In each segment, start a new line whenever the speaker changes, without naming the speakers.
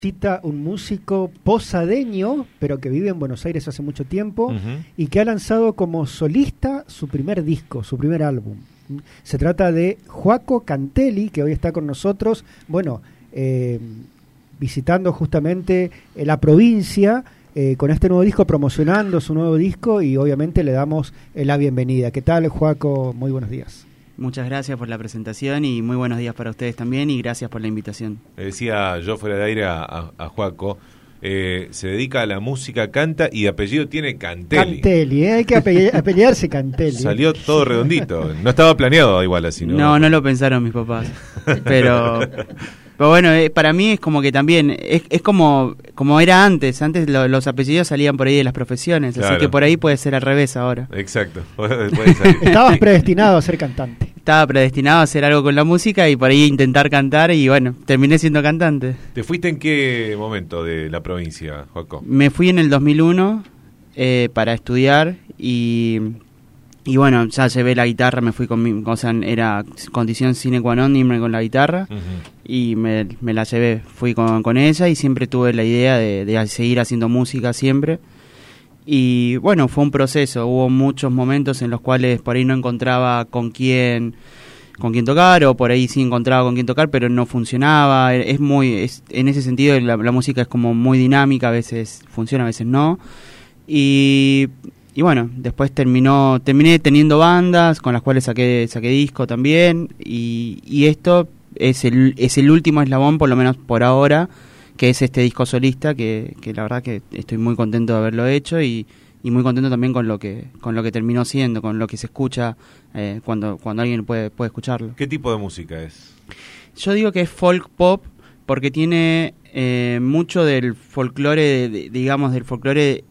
Cita un músico posadeño, pero que vive en Buenos Aires hace mucho tiempo y que ha lanzado como solista su primer disco, su primer álbum. Se trata de Joaco Cantelli, que hoy está con nosotros, visitando justamente la provincia con este nuevo disco, promocionando su nuevo disco, y obviamente le damos la bienvenida. ¿Qué tal, Joaco? Muy buenos días.
Muchas gracias por la presentación y muy buenos días para ustedes también, y gracias por la invitación.
Le decía yo fuera de aire a Joaco, se dedica a la música, canta y de apellido tiene Cantelli.
Cantelli, hay que apellidarse Cantelli.
Salió todo redondito, no estaba planeado igual así, ¿no?
No lo pensaron mis papás, pero bueno, para mí es como que también, es como era antes los apellidos salían por ahí de las profesiones, claro. Así que por ahí puede ser al revés ahora.
Exacto, puede salir.
Estabas predestinado a ser cantante.
Estaba predestinado a hacer algo con la música y por ahí intentar cantar, y bueno, terminé siendo cantante.
¿Te fuiste en qué momento de la provincia, Joaco?
Me fui en el 2001 para estudiar y bueno, ya llevé la guitarra, me fui era condición sine qua non irme con la guitarra, y me la llevé, fui con ella, y siempre tuve la idea de seguir haciendo música siempre. Y bueno, fue un proceso, hubo muchos momentos en los cuales por ahí no encontraba con quién tocar, o por ahí sí encontraba con quién tocar, pero no funcionaba. En ese sentido la música es como muy dinámica, a veces funciona, a veces no. Y bueno, después terminé teniendo bandas con las cuales saqué disco también, y esto es el último eslabón, por lo menos por ahora, que es este disco solista, que la verdad que estoy muy contento de haberlo hecho, y muy contento también con lo que terminó siendo, con lo que se escucha cuando alguien puede escucharlo.
¿Qué tipo de música es?
Yo digo que es folk pop, porque tiene mucho del folclore, digamos, del folclore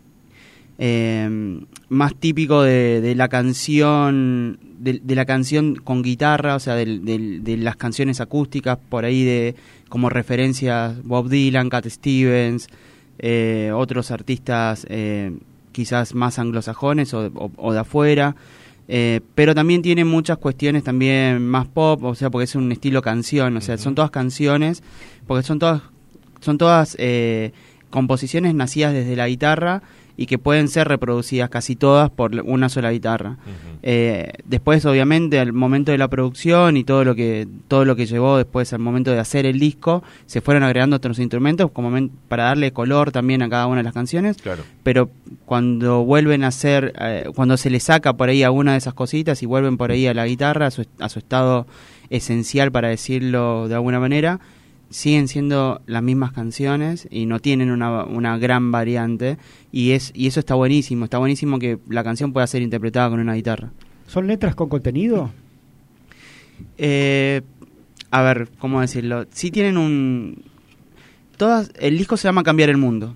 más típico de la canción, de la canción con guitarra, o sea, de las canciones acústicas, por ahí como referencias Bob Dylan, Cat Stevens, otros artistas quizás más anglosajones o de afuera, pero también tiene muchas cuestiones también más pop, o sea, porque es un estilo canción, o sea, son todas canciones, porque son todas composiciones nacidas desde la guitarra, y que pueden ser reproducidas casi todas por una sola guitarra. Después, obviamente, al momento de la producción y todo lo que llevó después al momento de hacer el disco, se fueron agregando otros instrumentos como para darle color también a cada una de las canciones. Claro. Pero cuando vuelven a hacer, cuando se le saca por ahí alguna de esas cositas y vuelven por ahí a la guitarra, a su estado esencial, para decirlo de alguna manera, siguen siendo las mismas canciones y no tienen una gran variante, y eso está buenísimo que la canción pueda ser interpretada con una guitarra.
¿Son letras con contenido?
A ver, ¿cómo decirlo? Sí tienen el disco se llama Cambiar el Mundo.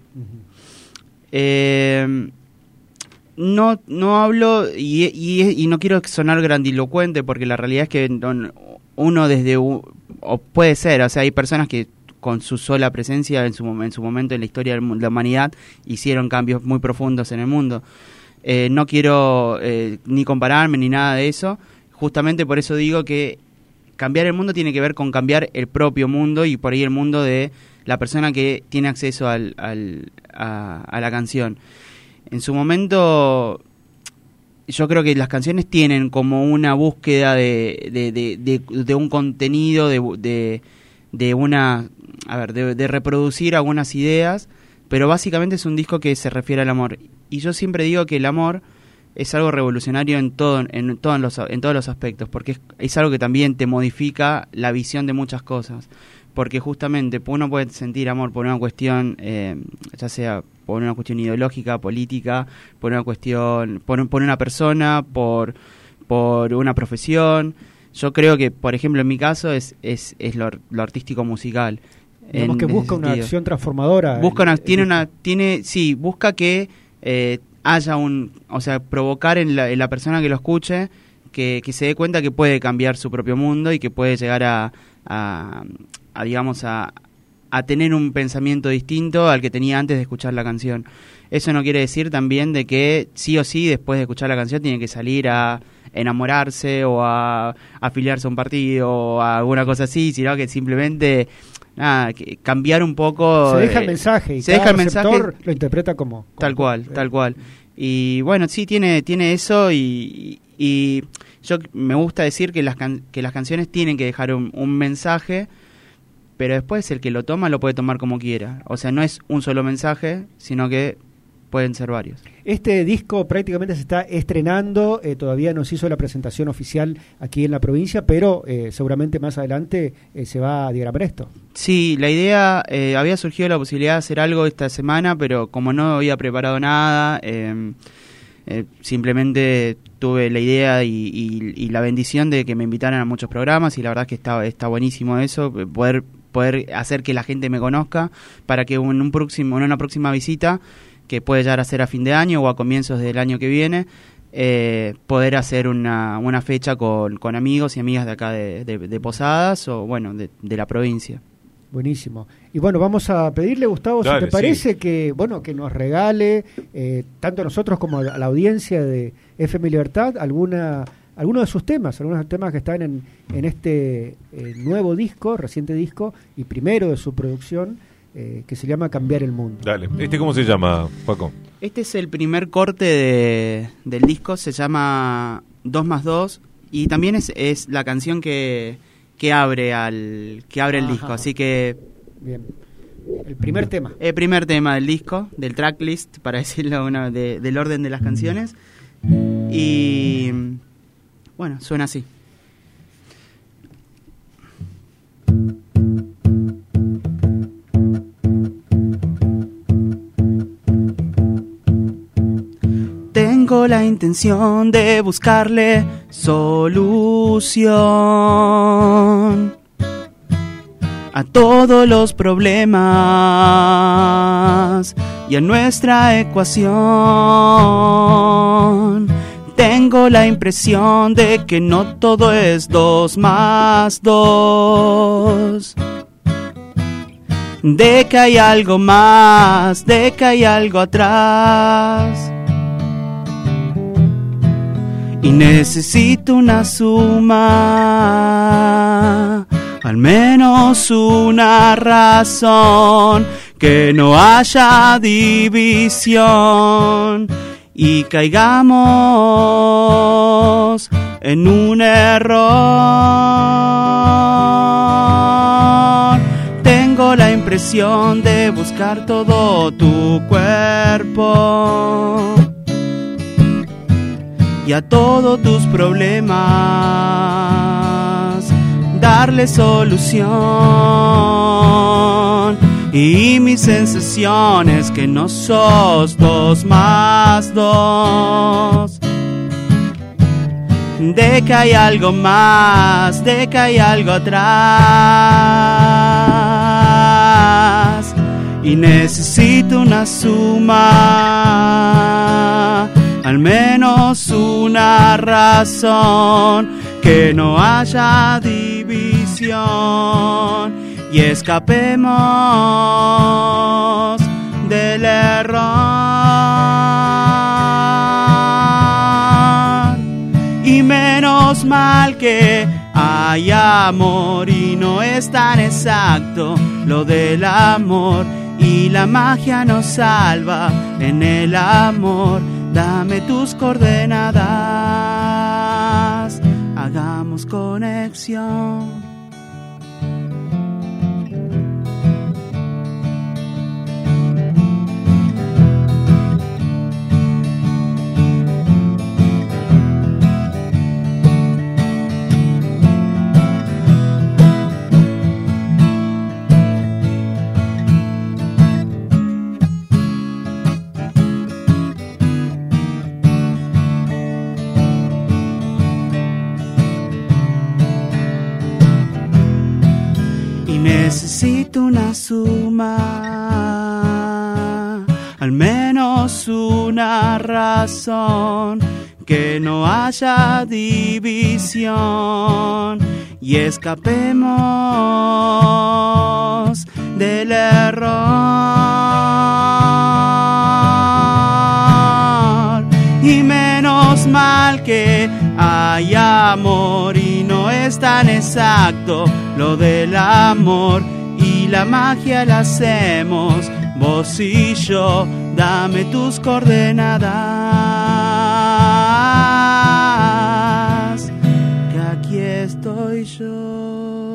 No hablo, y no quiero sonar grandilocuente, porque la realidad es que uno o puede ser, o sea, hay personas que con su sola presencia en su momento en la historia de la humanidad hicieron cambios muy profundos en el mundo. No quiero ni compararme ni nada de eso, justamente por eso digo que cambiar el mundo tiene que ver con cambiar el propio mundo, y por ahí el mundo de la persona que tiene acceso a la canción. En su momento, yo creo que las canciones tienen como una búsqueda de un contenido, de reproducir algunas ideas, pero básicamente es un disco que se refiere al amor. Y yo siempre digo que el amor es algo revolucionario en todos los aspectos, porque es algo que también te modifica la visión de muchas cosas. Porque justamente uno puede sentir amor por una cuestión, ya sea por una cuestión ideológica, política, por una cuestión, por una persona, por una profesión. Yo creo que, por ejemplo, en mi caso es lo artístico musical.
Digamos que busca una acción transformadora.
Busca busca que haya o sea, provocar en la persona que lo escuche que se dé cuenta que puede cambiar su propio mundo, y que puede llegar a tener un pensamiento distinto al que tenía antes de escuchar la canción. Eso no quiere decir también de que sí o sí después de escuchar la canción tiene que salir a enamorarse o a afiliarse a un partido o a alguna cosa así, sino que simplemente nada, cambiar un poco.
Se deja el mensaje y
se
cada
deja el
receptor
mensaje,
lo interpreta como
tal cual. Y bueno, sí, tiene eso y yo me gusta decir que las canciones tienen que dejar un mensaje, pero después el que lo toma lo puede tomar como quiera. O sea, no es un solo mensaje, sino que pueden ser varios.
Este disco prácticamente se está estrenando, todavía no se hizo la presentación oficial aquí en la provincia, pero seguramente más adelante se va a diagramar esto.
Sí, la idea, había surgido la posibilidad de hacer algo esta semana, pero como no había preparado nada, simplemente tuve la idea y la bendición de que me invitaran a muchos programas, y la verdad es que está buenísimo eso, poder hacer que la gente me conozca, para que en una próxima visita, que puede llegar a ser a fin de año o a comienzos del año que viene, poder hacer una fecha con amigos y amigas de acá de Posadas, o bueno, de la provincia.
Buenísimo. Y bueno, vamos a pedirle, Gustavo,
Dale,
si te parece,
sí,
que nos regale, tanto a nosotros como a la audiencia de FM Libertad, algunos de sus temas, algunos temas que están en este nuevo disco, reciente disco, y primero de su producción, que se llama Cambiar el Mundo.
Dale. ¿Cómo se llama, Paco?
Este es el primer corte del disco, se llama 2+2, y también es la canción que abre el disco, así que...
Bien. El primer tema.
El primer tema del disco, del tracklist, para decirlo del orden de las canciones. Y bueno, suena así. Tengo la intención de buscarle solución a todos los problemas y a nuestra ecuación. Tengo la impresión de que no todo es 2+2, de que hay algo más, de que hay algo atrás. Y necesito una suma, al menos una razón, que no haya división y caigamos en un error. Tengo la impresión de buscar todo tu cuerpo y a todos tus problemas darle solución. Y mi sensación es que no sos 2+2, de que hay algo más, de que hay algo atrás. Y necesito una suma, al menos una razón, que no haya división y escapemos del error. Y menos mal que hay amor y no es tan exacto lo del amor, y la magia nos salva en el amor. Dame tus coordenadas, hagamos conexión. Necesito una suma, al menos una razón, que no haya división y escapemos del error. Y menos mal que hay amor y no es tan exacto lo del amor, y la magia la hacemos vos y yo. Dame tus coordenadas, que aquí estoy yo.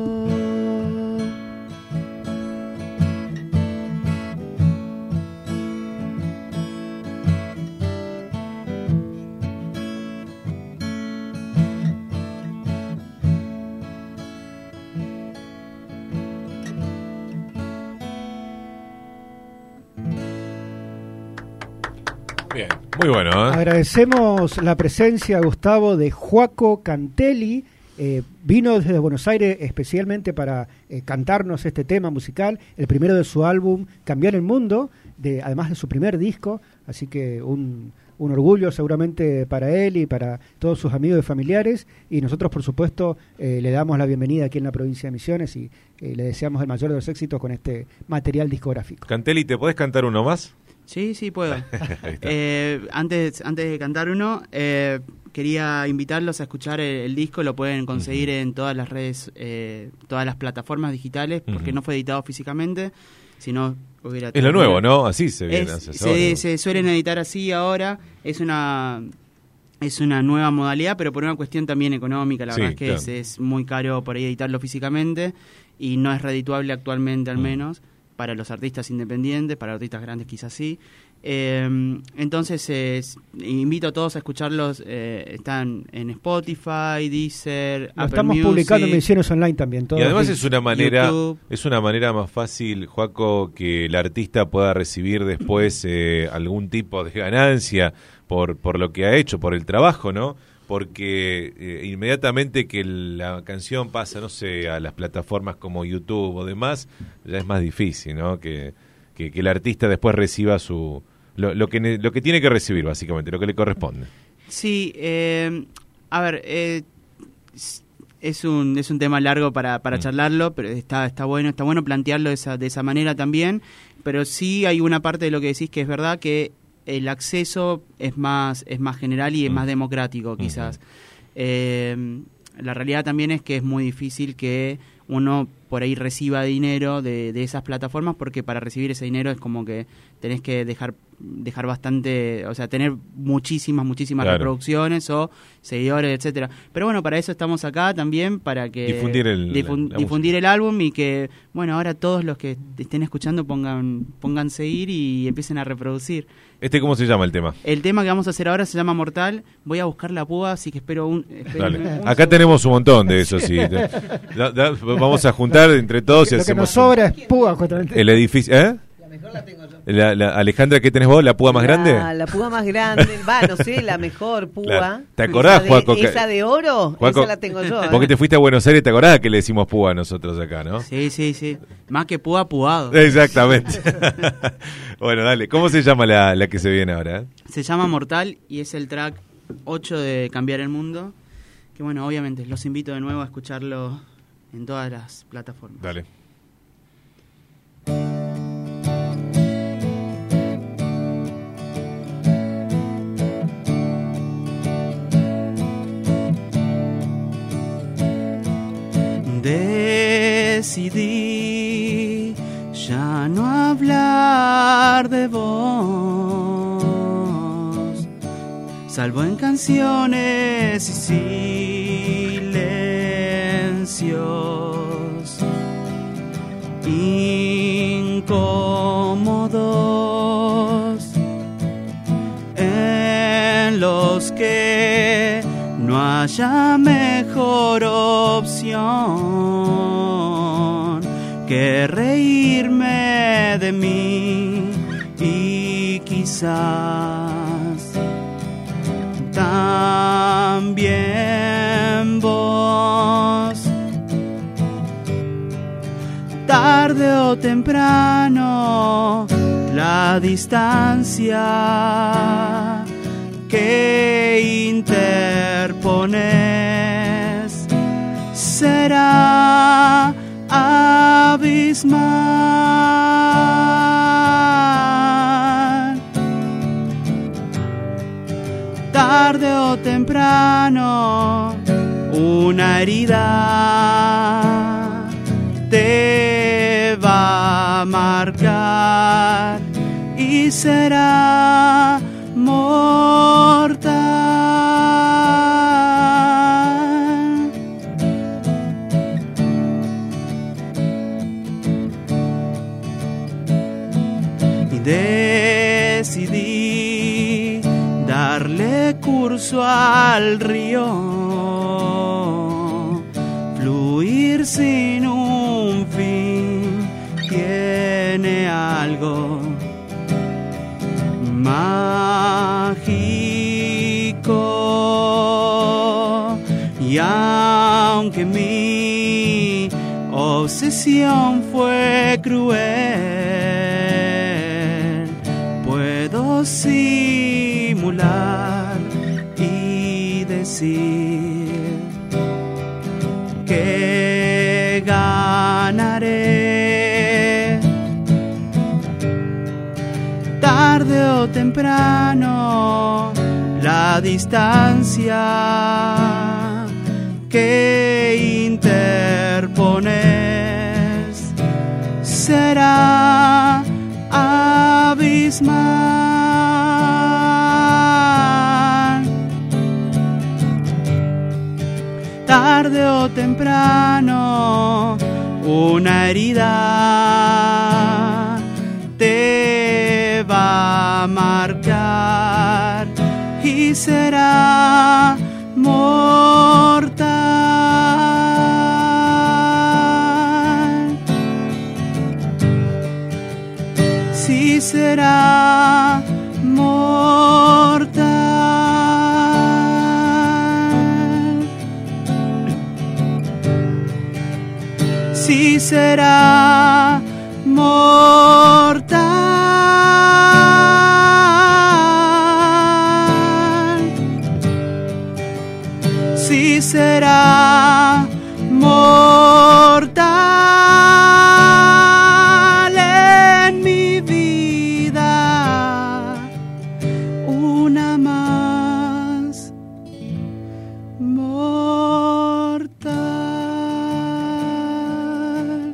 Bien, muy bueno, ¿eh?
Agradecemos la presencia, Gustavo, de Joaco Cantelli. Vino desde Buenos Aires especialmente para cantarnos este tema musical, el primero de su álbum Cambiar el Mundo, además de su primer disco, así que un orgullo seguramente para él y para todos sus amigos y familiares, y nosotros por supuesto le damos la bienvenida aquí en la provincia de Misiones y le deseamos el mayor de los éxitos con este material discográfico.
Cantelli, ¿te podés cantar uno más?
Sí, puedo. Antes de cantar uno, quería invitarlos a escuchar el disco. Lo pueden conseguir en todas las redes, todas las plataformas digitales, porque no fue editado físicamente, sino hubiera...
Es lo nuevo, ¿no? Así se viene.
Se suelen editar así ahora. Es una nueva modalidad, pero por una cuestión también económica. La verdad es que claro, es muy caro por ahí editarlo físicamente y no es redituable actualmente, al menos para los artistas independientes, para artistas grandes quizás sí. Entonces invito a todos a escucharlos. Están en Spotify, Deezer,
Lo
Apple
estamos
Music,
publicando en Misiones Online también.
Y además es una manera,
YouTube.
Es una manera más fácil, Joaco, que el artista pueda recibir después algún tipo de ganancia por lo que ha hecho, por el trabajo, ¿no? Porque inmediatamente que la canción pasa, no sé, a las plataformas como YouTube o demás, ya es más difícil, ¿no? Que el artista después reciba lo que tiene que recibir, básicamente, lo que le corresponde.
Sí, a ver, es un tema largo para charlarlo, pero está bueno plantearlo de esa manera también, pero sí hay una parte de lo que decís que es verdad, que el acceso es más general y es más democrático, quizás. La realidad también es que es muy difícil que uno por ahí reciba dinero de esas plataformas, porque para recibir ese dinero es como que tenés que dejar bastante, o sea, tener muchísimas claro, reproducciones o seguidores, etcétera. Pero bueno, para eso estamos acá también, para que
difundir
el álbum, y que, bueno, ahora todos los que estén escuchando pongan seguir y empiecen a reproducir.
¿Cómo se llama el tema?
El tema que vamos a hacer ahora se llama Mortal. Voy a buscar la púa, así que espero un
Acá segundo. Tenemos un montón de eso, sí. Vamos a juntar entre todos y
lo
hacemos...
que nos sobra es púa, justamente.
El edificio... ¿Eh?
La mejor la tengo yo.
Alejandra, ¿qué tenés vos? ¿La púa más grande?
La púa más grande, no sé, la mejor púa. Claro.
¿Te acordás, Joaco?
Esa de oro,
Joaco,
esa la tengo yo.
Vos que te fuiste a Buenos Aires, ¿te acordás que le decimos púa a nosotros acá, no?
Sí. Más que púa, puado.
Exactamente. Bueno, dale. ¿Cómo se llama la que se viene ahora?
Se llama Mortal y es el track 8 de Cambiar el Mundo. Que bueno, obviamente los invito de nuevo a escucharlo en todas las plataformas.
Dale.
Decidí ya no hablar de vos, salvo en canciones y silencios incómodos, en los que no haya mejor opción que reírme de mí, y quizás también vos, tarde o temprano, la distancia que interpones será abismal. Tarde o temprano, una herida te va marcar y será mortal. Y decidí darle curso al río, fluir sin un fin, tiene algo mágico. Y aunque mi obsesión fue cruel, puedo simular y decir que ganaré. Tarde o temprano, la distancia que interpones será abismal. Tarde o temprano, una herida te va a marcar y será mortal. Sí, será mortal. Sí, será mortal. Sí, será mortal en mi vida, una más mortal.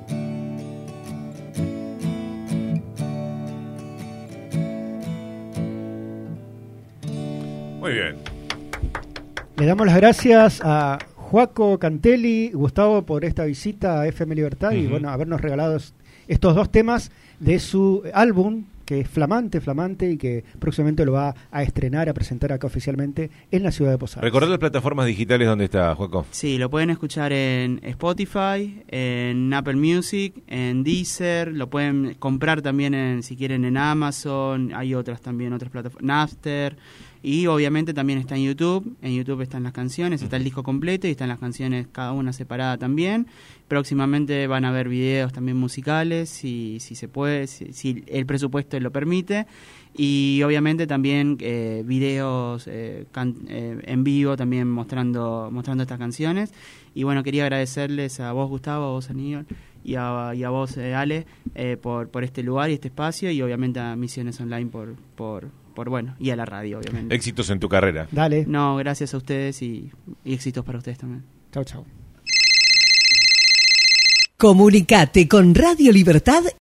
Muy bien.
Le damos las gracias a Joaco Cantelli, Gustavo, por esta visita a FM Libertad y bueno, habernos regalado estos dos temas de su álbum, que es flamante y que próximamente lo va a estrenar, a presentar acá oficialmente en la ciudad de Posadas.
Recordad las plataformas digitales donde está, Joaco.
Sí, lo pueden escuchar en Spotify, en Apple Music, en Deezer, lo pueden comprar también si quieren en Amazon, hay otras plataformas, Napster. Y obviamente también está en YouTube están las canciones, está el disco completo y están las canciones cada una separada también. Próximamente van a haber videos también musicales, si se puede, si el presupuesto lo permite. Y obviamente también videos en vivo también mostrando estas canciones. Y bueno, quería agradecerles a vos, Gustavo, a vos, Aníbal, y a vos, Ale, por este lugar y este espacio, y obviamente a Misiones Online por y a la radio, obviamente.
Éxitos en tu carrera.
Dale.
No, gracias a ustedes y éxitos para ustedes también.
Chau, chau.
Comunicate con Radio Libertad